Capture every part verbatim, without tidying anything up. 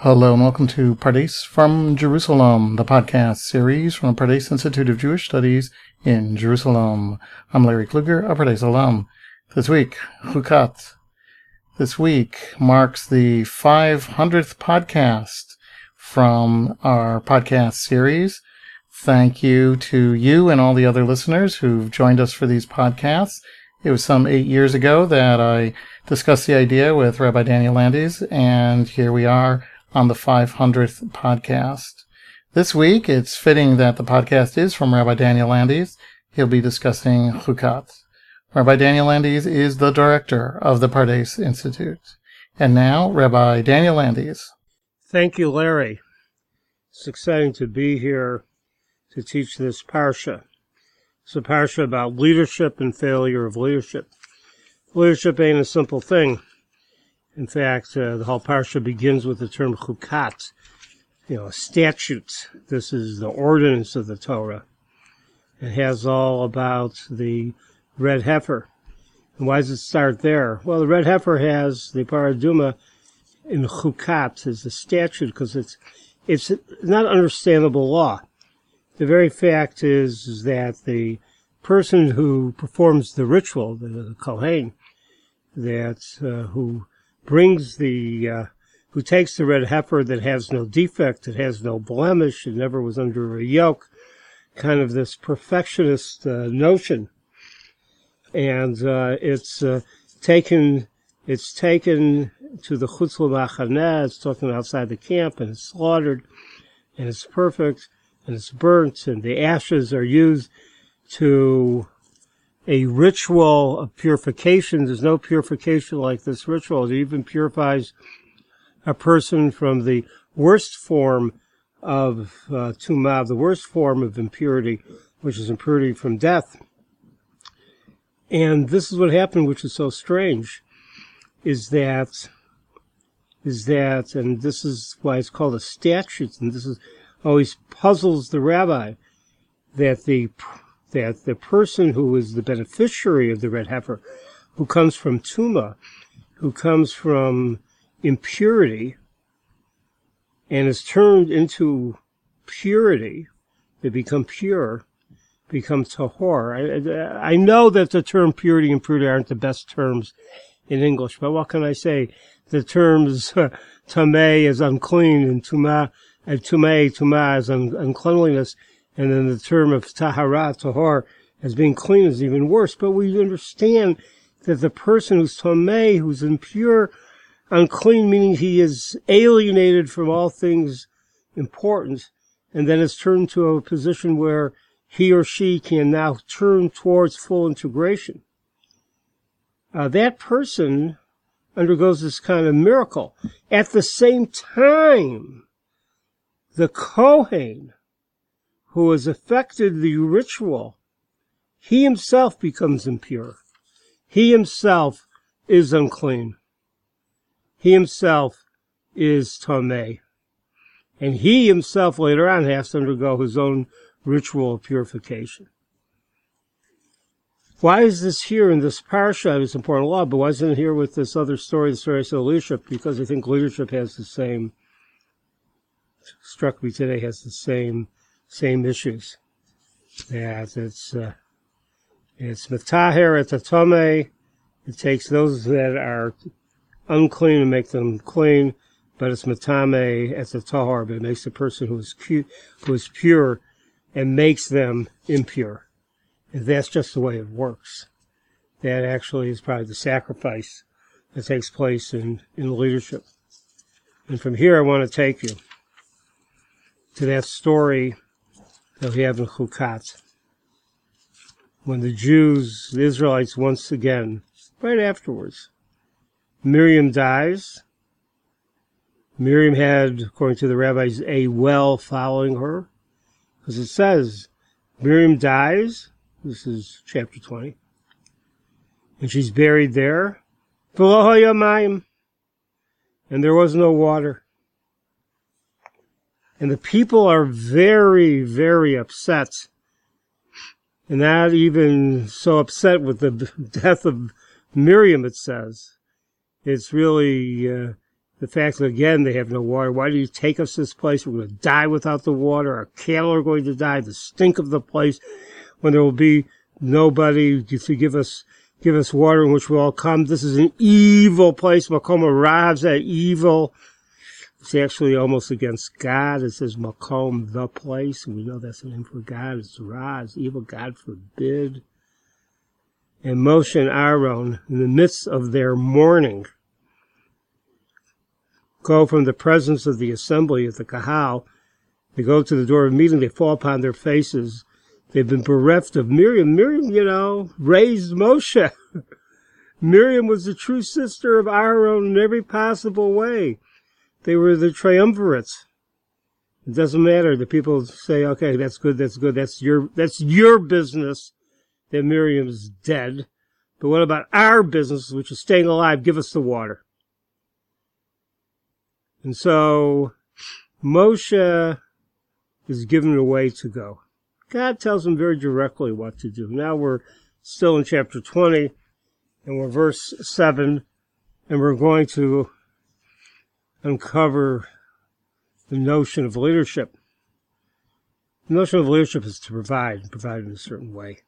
Hello and welcome to Pardes from Jerusalem, the podcast series from the Pardes Institute of Jewish Studies in Jerusalem. I'm Larry Kluger, a Pardes alum. This week, Chukat. This week marks the five hundredth podcast from our podcast series. Thank you to you and all the other listeners who've joined us for these podcasts. It was some eight years ago that I discussed the idea with Rabbi Daniel Landis, and here we are on the five hundredth podcast. This week, it's fitting that the podcast is from Rabbi Daniel Landis. He'll be discussing Chukat. Rabbi Daniel Landis is the director of the Pardes Institute. And now, Rabbi Daniel Landis. Thank you, Larry. It's exciting to be here to teach this parsha. It's a parsha about leadership and failure of leadership. Leadership ain't a simple thing. In fact, uh, the whole parsha begins with the term chukat, you know, statutes. This is the ordinance of the Torah. It has all about the red heifer. And why does it start there? Well, the red heifer has the paraduma in chukat as a statute because it's it's not understandable law. The very fact is, is that the person who performs the ritual, the, the kohen, that uh, who brings the, uh, who takes the red heifer that has no defect, that has no blemish, it never was under a yoke, kind of this perfectionist uh, notion. And uh, it's uh, taken, it's taken to the chutz l'machaneh, it's taken outside the camp, and it's slaughtered, and it's perfect, and it's burnt, and the ashes are used to a ritual of purification. There's no purification like this ritual. It even purifies a person from the worst form of uh, tumah, the worst form of impurity, which is impurity from death. And this is what happened, which is so strange, is that, is that, and this is why it's called a statute, and this is always puzzles the rabbi, that the that the person who is the beneficiary of the red heifer, who comes from tumah, who comes from impurity, and is turned into purity, they become pure, become tahor. I, I know that the term purity and impurity aren't the best terms in English, but what can I say? The terms uh, tameh is unclean, and tumah, and tumeh, tumah is un, uncleanliness. And then the term of tahara, tahor, as being clean is even worse. But we understand that the person who's tameh, who's impure, unclean, meaning he is alienated from all things important, and then is turned to a position where he or she can now turn towards full integration. Uh, that person undergoes this kind of miracle. At the same time, the Kohen, who has affected the ritual, he himself becomes impure. He himself is unclean. He himself is tameh. And he himself later on has to undergo his own ritual of purification. Why is this here in this parsha? It's important law, but why isn't it here with this other story, the story of leadership? Because I think leadership has the same, struck me today, has the same Same issues. That it's uh, it's metaher et tameh. It takes those that are unclean and make them clean, but it's metameh et tahor. But it makes the person who is pu- who is pure and makes them impure. And that's just the way it works. That actually is probably the sacrifice that takes place in in leadership. And from here, I want to take you to that story that we have in Chukat, when the Jews, the Israelites, once again, right afterwards, Miriam dies. Miriam had, according to the rabbis, a well following her, because it says, Miriam dies, this is chapter twenty, and she's buried there, and there was no water. And the people are very, very upset. And not even so upset with the death of Miriam, it says. It's really uh, The fact that, again, they have no water. Why do you take us to this place? We're going to die without the water. Our cattle are going to die. The stink of the place, when there will be nobody to give us give us water in which we'll all come. This is an evil place. Makom Rav's that evil. It's actually almost against God. It says Makom, the place. And we know that's the name for God. It's Ra, it's evil. God forbid. And Moshe and Aaron, in the midst of their mourning, go from the presence of the assembly at the Kahal. They go to the door of meeting. They fall upon their faces. They've been bereft of Miriam. Miriam, you know, raised Moshe. Miriam was the true sister of Aaron in every possible way. They were the triumvirates. It doesn't matter. The people say, okay, that's good, that's good, that's your, that's your business that Miriam's dead. But what about our business, which is staying alive? Give us the water. And so Moshe is given a way to go. God tells him very directly what to do. Now we're still in chapter twenty, and we're verse seven, and we're going to uncover the notion of leadership. The notion of leadership is to provide, and provide in a certain way.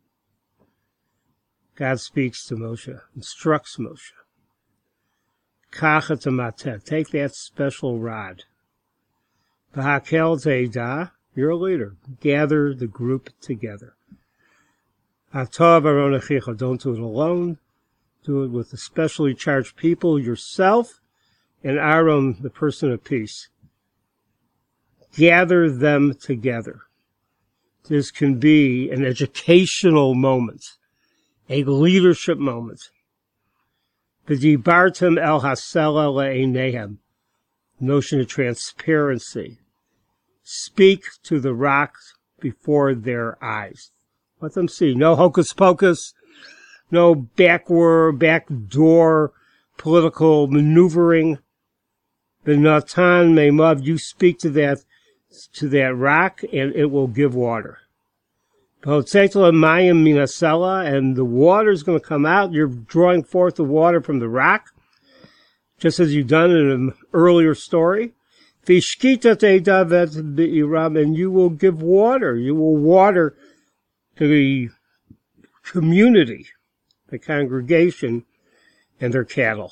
God speaks to Moshe, instructs Moshe. Kachat mateh, take that special rod. V'hakel te'edah, you're a leader. Gather the group together. Atov aron achicha, don't do it alone. Do it with the specially charged people, yourself, and Aaron, the person of peace. Gather them together. This can be an educational moment, a leadership moment. V'dibartem el hasela le'einehem, notion of transparency. Speak to the rocks before their eyes. Let them see. No hocus pocus, no backward, backdoor political maneuvering. V'natan meimav, you speak to that, to that rock, and it will give water. V'hotzetel mayim minasela, and the water is going to come out. You're drawing forth the water from the rock, just as you've done in an earlier story. V'shkita te'davet be'iram, and you will give water. You will water to the community, the congregation, and their cattle.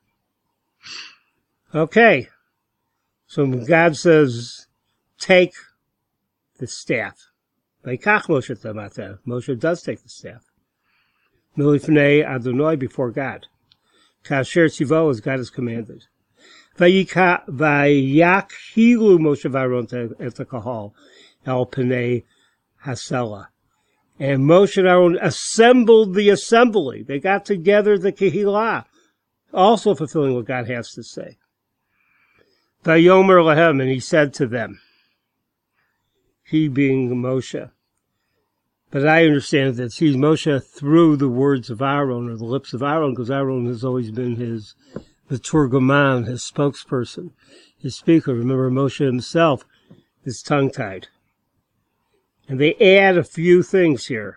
Okay. So God says, take the staff. Vayikach Moshe tamateh. Moshe does take the staff. Milifnei Adonai, before God. Kasher tzivo, as God has commanded. Vayikhilu Moshe v'Aaron et hakahal el pnei hasela. And Moshe and Aaron assembled the assembly. They got together the Kehillah, also fulfilling what God has to say. Vayomer lahem, and he said to them, he being Moshe. But I understand that he's Moshe through the words of Aaron, or the lips of Aaron, because Aaron has always been his, the Turgoman, his spokesperson, his speaker. Remember, Moshe himself is tongue-tied. And they add a few things here.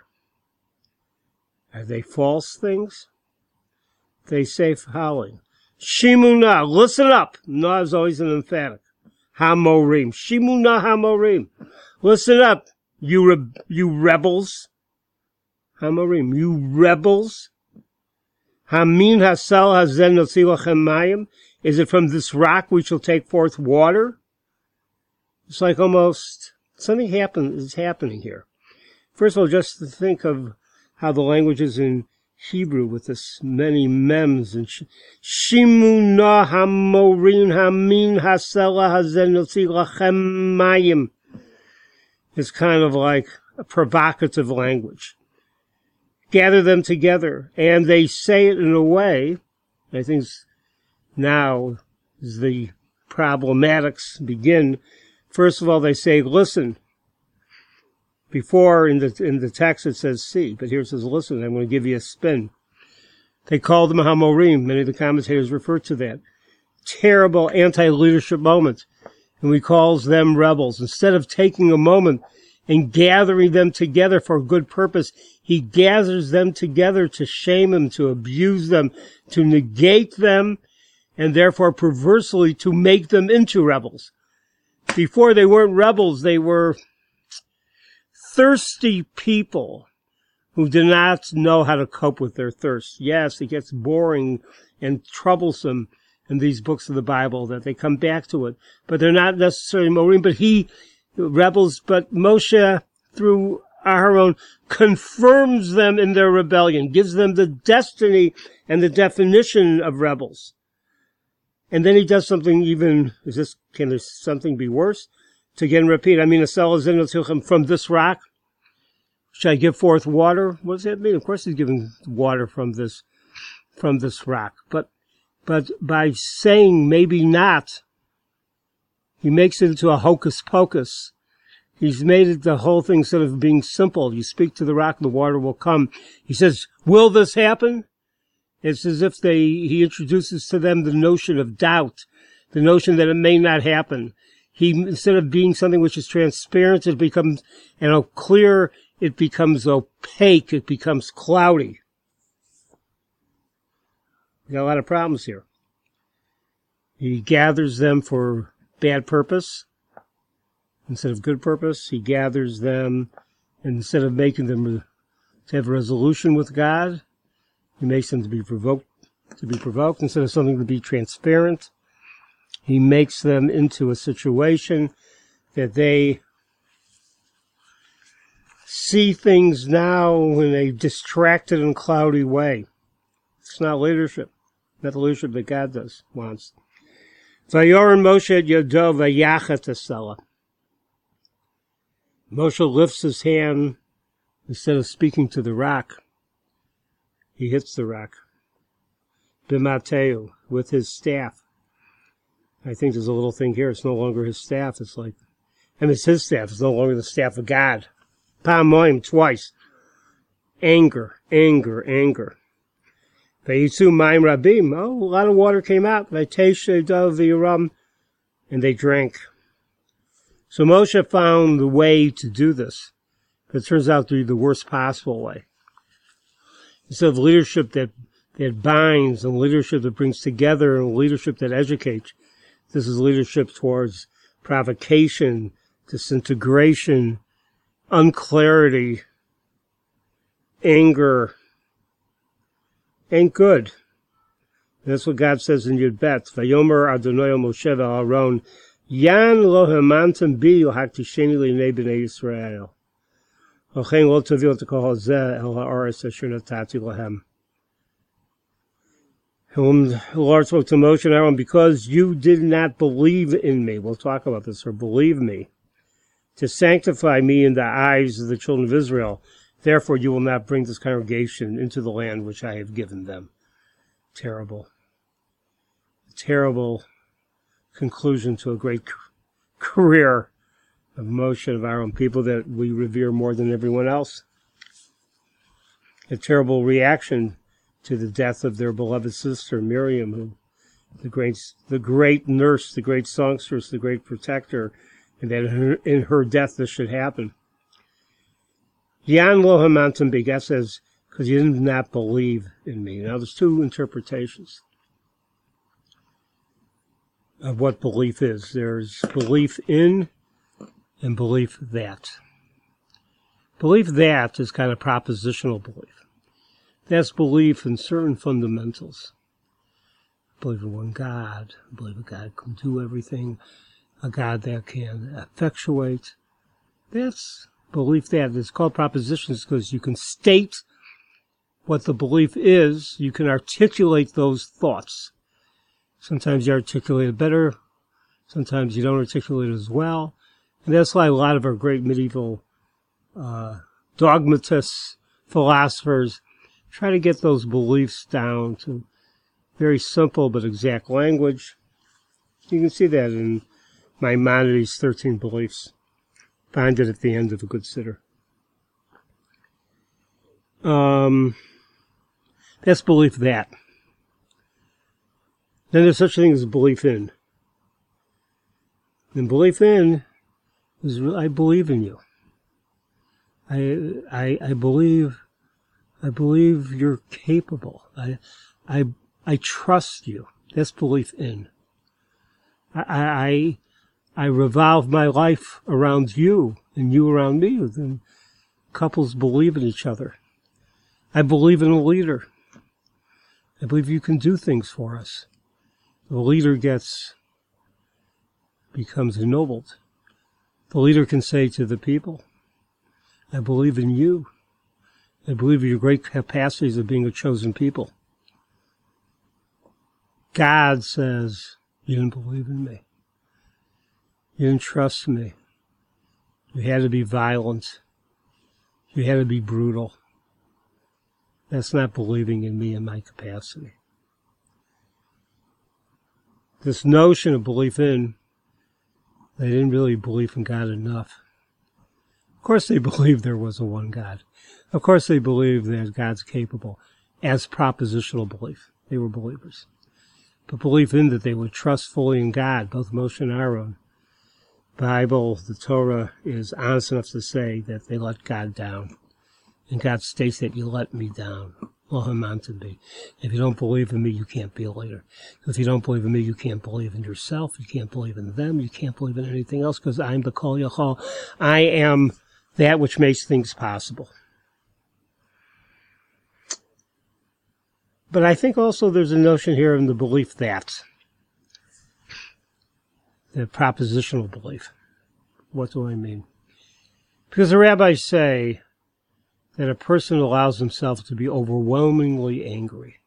Are they false things? They say following. Shimuna, listen up. Na is always an emphatic. Hamorim. Shimuna Hamorim. Listen up, you re- you rebels. Hamorim, you rebels. Hamin hasal hazen notzi lachem mayim. Is it from this rock we shall take forth water? It's like almost something happen, is happening here. First of all, just to think of how the language is in Hebrew with this many mems and shimuna hamorim hamin hasela hazen notzi lachem mayim. It's kind of like a provocative language. Gather them together, and they say it in a way, I think now as the problematics begin. First of all, they say, listen. Before in the in the text it says see, but here it says listen, I'm going to give you a spin. They call them Hamorim. Many of the commentators refer to that. Terrible anti-leadership moment. And he calls them rebels. Instead of taking a moment and gathering them together for a good purpose, he gathers them together to shame them, to abuse them, to negate them, and therefore perversely to make them into rebels. Before they weren't rebels, they were thirsty people who do not know how to cope with their thirst. Yes, it gets boring and troublesome in these books of the Bible that they come back to it, but they're not necessarily Morim, but he, rebels, but Moshe, through Aharon, confirms them in their rebellion, gives them the destiny and the definition of rebels. And then he does something even, is this, can there something be worse? To again repeat, I mean, from this rock, shall I give forth water? What does that mean? Of course he's giving water from this, from this rock. But, but by saying maybe not, he makes it into a hocus pocus. He's made it the whole thing instead of being simple. You speak to the rock, the water will come. He says, will this happen? It's as if they, he introduces to them the notion of doubt, the notion that it may not happen. He, instead of being something which is transparent, it becomes, you know, clear, it becomes opaque, it becomes cloudy. We got a lot of problems here. He gathers them for bad purpose instead of good purpose. He gathers them, and instead of making them to have a resolution with God, he makes them to be provoked, to be provoked instead of something to be transparent. He makes them into a situation that they see things now in a distracted and cloudy way. It's not leadership. Not the leadership that God does, wants. Vayoren Moshe et Yodo vayachet esela. Moshe lifts his hand. Instead of speaking to the rock, he hits the rock. Bimateu, with his staff. I think there's a little thing here. It's no longer his staff. It's like, and it's his staff. It's no longer the staff of God. Pamoim, twice. Anger, anger, anger. Vayitzu mayim rabim. Oh, a lot of water came out. Vayteshe dov v'yiram, and they drank. So Moshe found the way to do this. But it turns out to be the worst possible way. Instead of leadership that, that binds and leadership that brings together and leadership that educates, this is leadership towards provocation, disintegration, unclarity, anger. Ain't good. And that's what God says in Yud Bet. Vayomer Adonai Moshe v'Aaron, Yan lo hamantem bi uhaktisheni l'nei b'nei Yisrael. Ochein lo tovil tekol hazeh el ha'aretz asher natati lahem. Whom the Lord spoke to Moshe and Aaron, because you did not believe in me, we'll talk about this, or believe me, to sanctify me in the eyes of the children of Israel, therefore you will not bring this congregation into the land which I have given them. Terrible. Terrible conclusion to a great career of Moshe and of Aaron, people that we revere more than everyone else. A terrible reaction to the death of their beloved sister, Miriam, who, the great, the great nurse, the great songstress, the great protector, and that in her, in her death this should happen. Yan lo hamantem bi, God says, because you did not believe in me. Now there's two interpretations of what belief is. There's belief in and belief that. Belief that is kind of propositional belief. That's belief in certain fundamentals. Believe in one God. Believe a God can do everything. A God that can effectuate. That's belief that. It's called propositions because you can state what the belief is. You can articulate those thoughts. Sometimes you articulate it better. Sometimes you don't articulate it as well. And that's why a lot of our great medieval uh, dogmatists, philosophers, try to get those beliefs down to very simple but exact language. You can see that in Maimonides' thirteen Beliefs. Find it at the end of A Good Sitter. Um, that's belief that. Then there's such a thing as belief in. And belief in is, I believe in you. I, I, I believe, I believe you're capable. I, I, I trust you. That's belief in. I, I, I revolve my life around you and you around me. Then couples believe in each other. I believe in a leader. I believe you can do things for us. The leader gets, becomes ennobled. The leader can say to the people, I believe in you. I believe in your great capacities of being a chosen people. God says, you didn't believe in me. You didn't trust me. You had to be violent. You had to be brutal. That's not believing in me and my capacity. This notion of belief in, they didn't really believe in God enough. Of course they believed there was a one God. Of course they believed that God's capable. As propositional belief, they were believers. But belief in that they would trust fully in God, both Moshe and Aaron. Bible, the Torah, is honest enough to say that they let God down. And God states that you let me down. Lo hamantan bi. If you don't believe in me, you can't be a leader. If you don't believe in me, you can't believe in yourself. You can't believe in them. You can't believe in anything else because I'm the Kol Yachol. I am that which makes things possible. But I think also there's a notion here in the belief that, the propositional belief. What do I mean? Because the rabbis say that a person allows himself to be overwhelmingly angry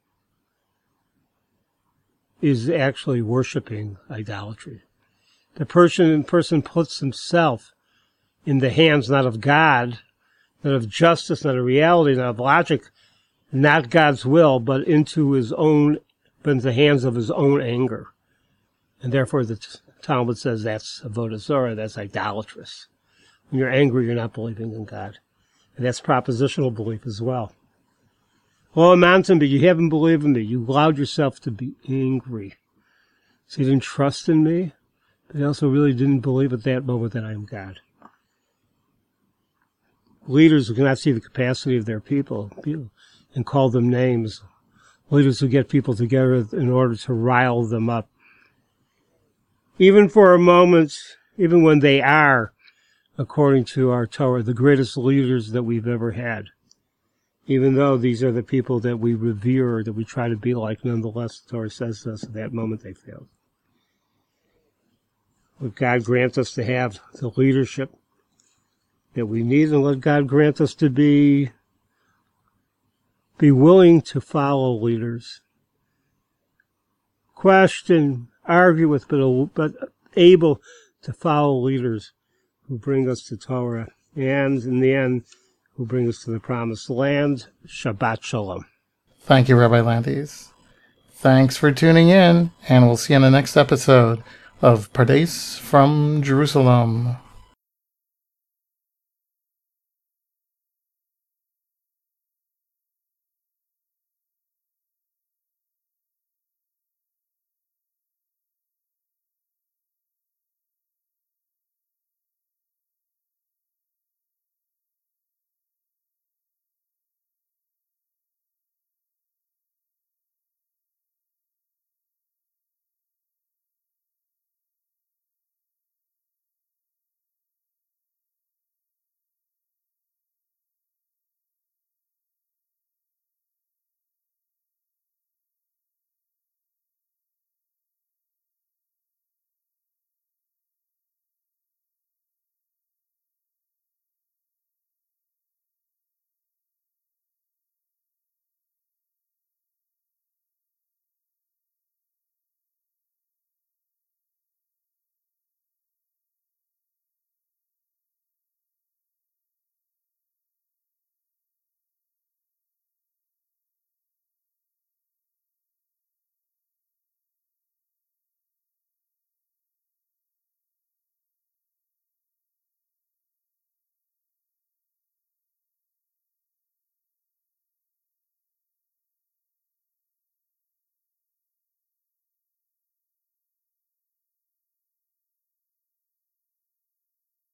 is actually worshiping idolatry. The person, person puts himself in the hands not of God, not of justice, not of reality, not of logic, not God's will, but into his own, but into the hands of his own anger. And therefore the Talmud says that's avodah zarah, that's idolatrous. When you're angry, you're not believing in God. And that's propositional belief as well. Well, hamantan bi, you haven't believed in me. You allowed yourself to be angry. So you didn't trust in me, but you also really didn't believe at that moment that I am God. Leaders who cannot see the capacity of their people, people and call them names. Leaders who get people together in order to rile them up. Even for a moment, even when they are, according to our Torah, the greatest leaders that we've ever had. Even though these are the people that we revere, that we try to be like, nonetheless, the Torah says to us at that moment they failed. Let God grant us to have the leadership that we need, and let God grant us to be, be willing to follow leaders. Question, argue with, but, but able to follow leaders who bring us to Torah, and in the end, who bring us to the promised land. Shabbat Shalom. Thank you, Rabbi Landes. Thanks for tuning in, and we'll see you in the next episode of Pardes from Jerusalem.